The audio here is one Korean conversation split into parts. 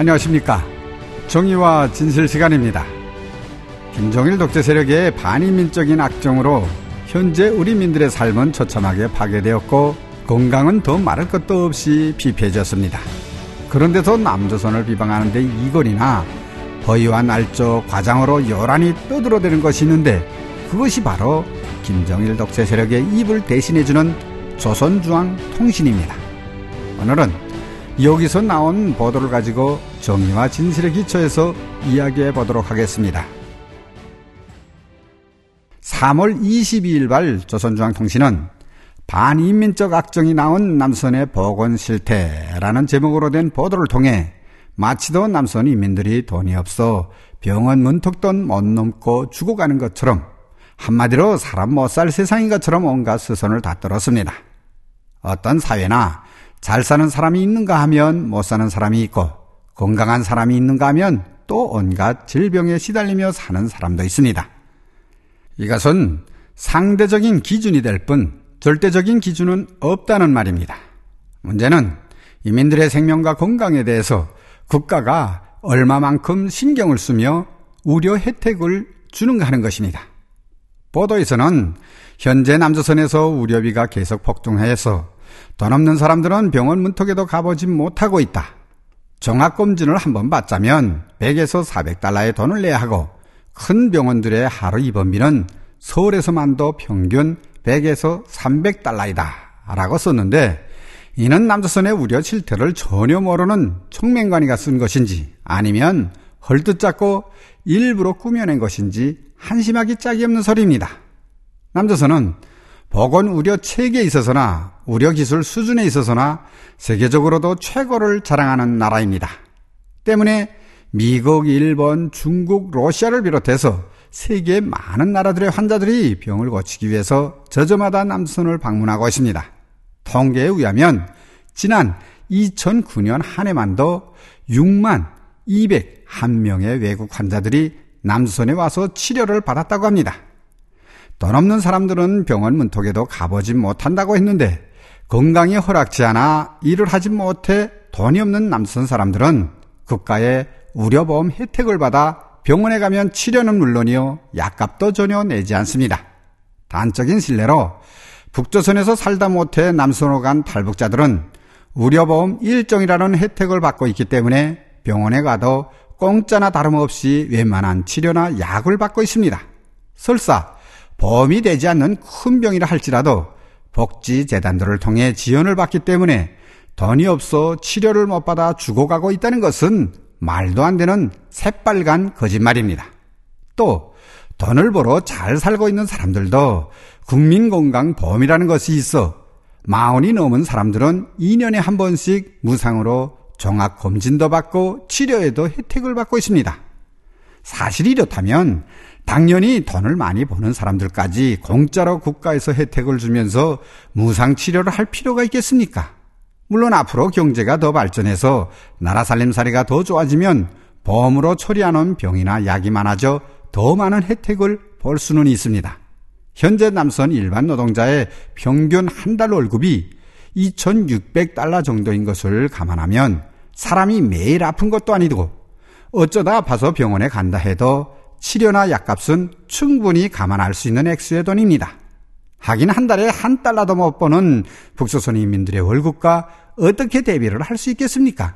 안녕하십니까. 정의와 진실 시간입니다. 김정일 독재 세력의 반인민적인 악정으로 현재 우리 민들의 삶은 처참하게 파괴되었고 건강은 더 말할 것도 없이 피폐해졌습니다. 그런데도 남조선을 비방하는 데 이권이나 허위와 날조, 과장으로 요란히 떠들어대는 것이 있는데 그것이 바로 김정일 독재 세력의 입을 대신해주는 조선중앙통신입니다. 오늘은 여기서 나온 보도를 가지고 정의와 진실에 기초해서 이야기해 보도록 하겠습니다. 3월 22일 발 조선중앙통신은 반인민적 악정이 나온 남선의 보건실태라는 제목으로 된 보도를 통해 마치도 남선 인민들이 돈이 없어 병원 문턱돈 못 넘고 죽어가는 것처럼, 한마디로 사람 못 살 세상인 것처럼 온갖 스선을 다 떨었습니다. 어떤 사회나 잘 사는 사람이 있는가 하면 못 사는 사람이 있고, 건강한 사람이 있는가 하면 또 온갖 질병에 시달리며 사는 사람도 있습니다. 이것은 상대적인 기준이 될 뿐 절대적인 기준은 없다는 말입니다. 문제는 이민들의 생명과 건강에 대해서 국가가 얼마만큼 신경을 쓰며 우려 혜택을 주는가 하는 것입니다. 보도에서는 현재 남조선에서 의료비가 계속 폭등해서 돈 없는 사람들은 병원 문턱에도 가보지 못하고 있다. 종합검진을 한번 받자면 100에서 400달러의 돈을 내야 하고, 큰 병원들의 하루 입원비는 서울에서만도 평균 100에서 300달러이다 라고 썼는데, 이는 남조선의 우려 실태를 전혀 모르는 총명관이가 쓴 것인지 아니면 헐뜯잡고 일부러 꾸며낸 것인지 한심하기 짝이 없는 소리입니다. 남조선은 보건 의료 체계에 있어서나 의료 기술 수준에 있어서나 세계적으로도 최고를 자랑하는 나라입니다. 때문에 미국, 일본, 중국, 러시아를 비롯해서 세계의 많은 나라들의 환자들이 병을 고치기 위해서 저저마다 남조선을 방문하고 있습니다. 통계에 의하면 지난 2009년 한 해만도 6만 201명의 외국 환자들이 남조선에 와서 치료를 받았다고 합니다. 돈 없는 사람들은 병원 문턱에도 가보지 못한다고 했는데, 건강이 허락지 않아 일을 하지 못해 돈이 없는 남조선 사람들은 국가의 의료보험 혜택을 받아 병원에 가면 치료는 물론이요, 약값도 전혀 내지 않습니다. 단적인 실례로 북조선에서 살다 못해 남조선으로 간 탈북자들은 의료보험 1종이라는 혜택을 받고 있기 때문에 병원에 가도 공짜나 다름없이 웬만한 치료나 약을 받고 있습니다. 설사 보험이 되지 않는 큰 병이라 할지라도 복지재단들을 통해 지원을 받기 때문에 돈이 없어 치료를 못 받아 죽어가고 있다는 것은 말도 안 되는 새빨간 거짓말입니다. 또 돈을 벌어 잘 살고 있는 사람들도 국민건강보험이라는 것이 있어 40이 넘은 사람들은 2년에 한 번씩 무상으로 종합검진도 받고 치료에도 혜택을 받고 있습니다. 사실이 이렇다면 당연히 돈을 많이 버는 사람들까지 공짜로 국가에서 혜택을 주면서 무상 치료를 할 필요가 있겠습니까? 물론 앞으로 경제가 더 발전해서 나라 살림살이가 더 좋아지면 보험으로 처리하는 병이나 약이 많아져 더 많은 혜택을 볼 수는 있습니다. 현재 남선 일반 노동자의 평균 한 달 월급이 2,600달러 정도인 것을 감안하면 사람이 매일 아픈 것도 아니고 어쩌다 아파서 병원에 간다 해도 치료나 약값은 충분히 감안할 수 있는 액수의 돈입니다. 하긴 한 달에 한 달러도 못 버는 북조선 인민들의 월급과 어떻게 대비를 할 수 있겠습니까?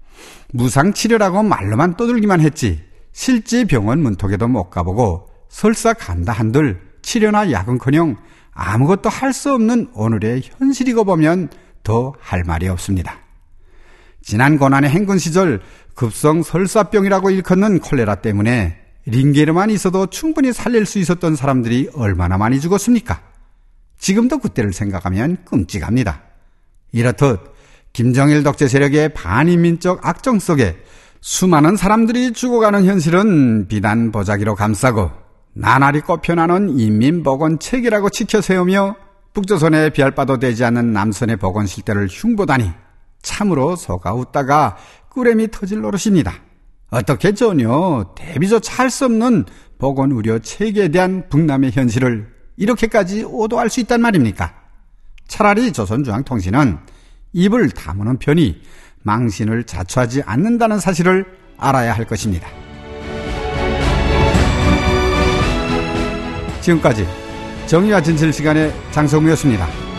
무상치료라고 말로만 떠들기만 했지 실제 병원 문턱에도 못 가보고 설사 간다 한들 치료나 약은커녕 아무것도 할 수 없는 오늘의 현실이고 보면 더 할 말이 없습니다. 지난 고난의 행군 시절 급성 설사병이라고 일컫는 콜레라 때문에 링게르만 있어도 충분히 살릴 수 있었던 사람들이 얼마나 많이 죽었습니까? 지금도 그때를 생각하면 끔찍합니다. 이렇듯 김정일 독재 세력의 반인민적 악정 속에 수많은 사람들이 죽어가는 현실은 비단 보자기로 감싸고 나날이 꼽혀나는 인민보건체계라고 치켜세우며 북조선에 비할 바도 되지 않는 남선의 보건실태를 흉보다니 참으로 속아 웃다가 꿀엠이 터질 노릇입니다. 어떻게 전혀 대비조차 할 수 없는 보건의료 체계에 대한 북남의 현실을 이렇게까지 오도할 수 있단 말입니까? 차라리 조선중앙통신은 입을 다무는 편이 망신을 자초하지 않는다는 사실을 알아야 할 것입니다. 지금까지 정의와 진실 시간의 장성무였습니다.